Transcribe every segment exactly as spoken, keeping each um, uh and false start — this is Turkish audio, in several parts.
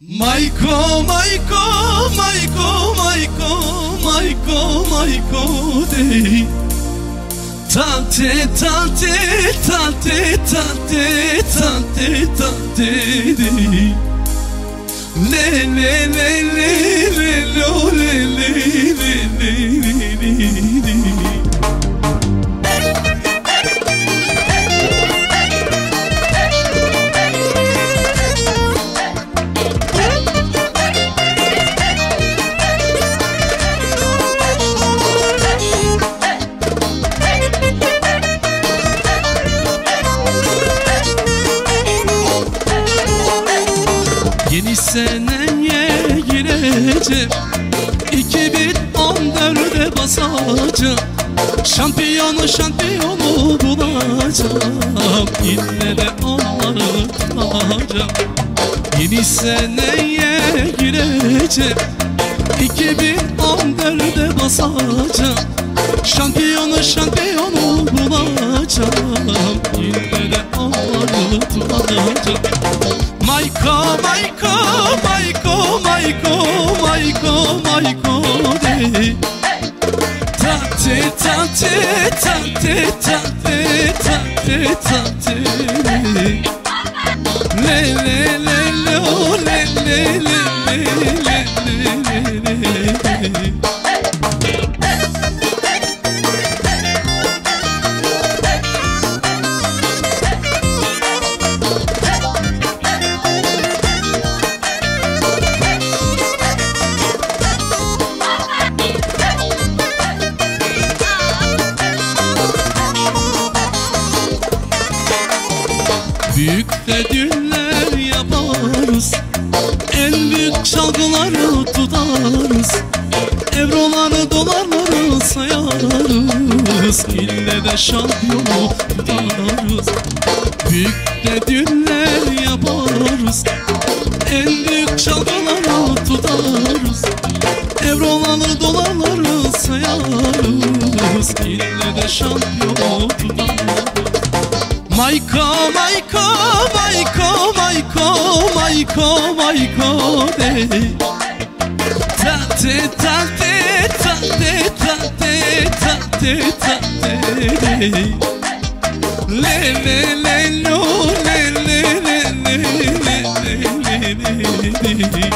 Maiko, Maiko, Maiko, Maiko, Maiko, Maiko dey. Tante, tante, tante, tante, tante, tante dey. Le, le, le, le, le, lo, le, le, le, le, le, le. Yeni seneye gireceğim, iki bin on dörde basacağım. Şampiyonu şampiyonu bulacağım, yine de onları tutacağım. Yeni seneye gireceğim, iki bin on dörde basacağım. Şampiyonu şampiyonu bulacağım, yine de onları tutacağım. Maiko, Maiko, Maiko, Maiko, Maiko, Maiko dey. Tante, tante, tante, tante, tante, tante dey. Le, le, le, lo, le, le, le, le, le, le, le, le. Büyük ödüller yaparız, en büyük çalgıları tutarız. Euroları dolarları sayarız, ille de şampiyonu tutarız. Büyük ödüller yaparız, en büyük çalgıları tutarız. Euroları dolarları sayarız, ille de şampiyonu tutarız. Maiko, Maiko, Maiko, Maiko, Maiko, Maiko dey. Tante, tante, tante, tante, tante, tante dey. Le, le, le, lo, le, le, le, le, le, le, le, le.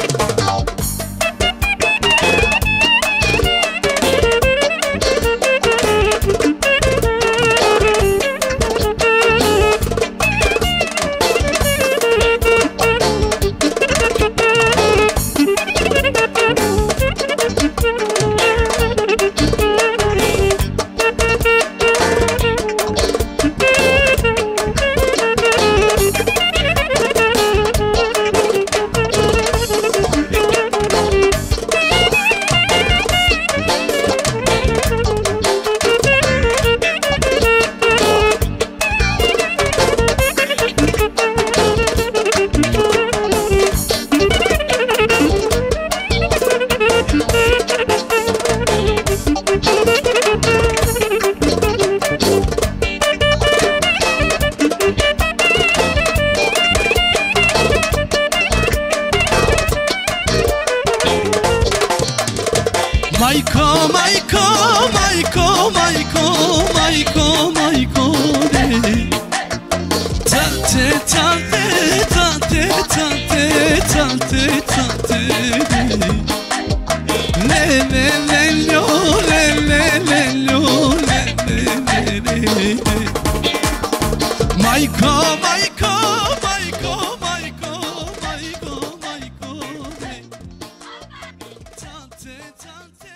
Maiko, Maiko, Maiko, Maiko, Maiko, Maiko dey. Tante, tante, tante, tante, tante, tante dey. Le, le, le, lo, le, le, le, lo, le, le, le, le, le. Maiko, Maiko, Maiko, Maiko, Maiko, Maiko dey. Tante, tante.